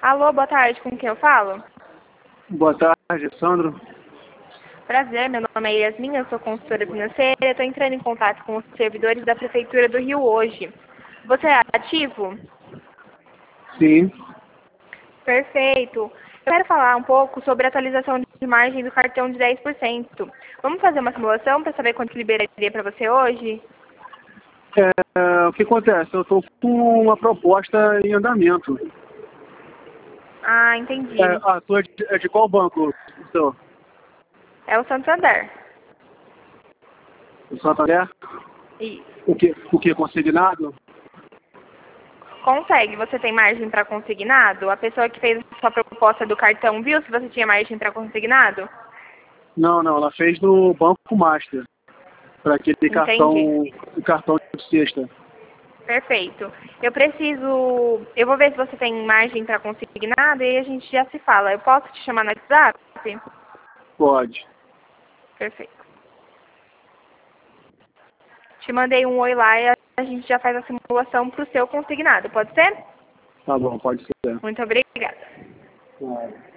Alô, boa tarde, com quem eu falo? Boa tarde, Sandro. Prazer, meu nome é Yasmin, eu sou consultora financeira, estou entrando em contato com os servidores da Prefeitura do Rio hoje. Você é ativo? Sim. Perfeito. Eu quero falar um pouco sobre a atualização de margem do cartão de 10%. Vamos fazer uma simulação para saber quanto liberaria para você hoje? O que acontece? Eu estou com uma proposta em andamento. Ah, entendi. A sua é de qual banco? Então, É o Santander. o Santander? Isso. O que? Consignado? Consegue. Você tem margem para consignado? A pessoa que fez a sua proposta do cartão viu se você tinha margem para consignado? Não, ela fez no Banco Master, para aquele Entendi. cartão de sexta. Perfeito. Eu vou ver se você tem margem para consignado e aí a gente já se fala. Eu posso te chamar no WhatsApp? Pode. Perfeito. Te mandei um oi lá e a gente já faz a simulação para o seu consignado. Pode ser? Tá bom, pode ser. Muito obrigada. É.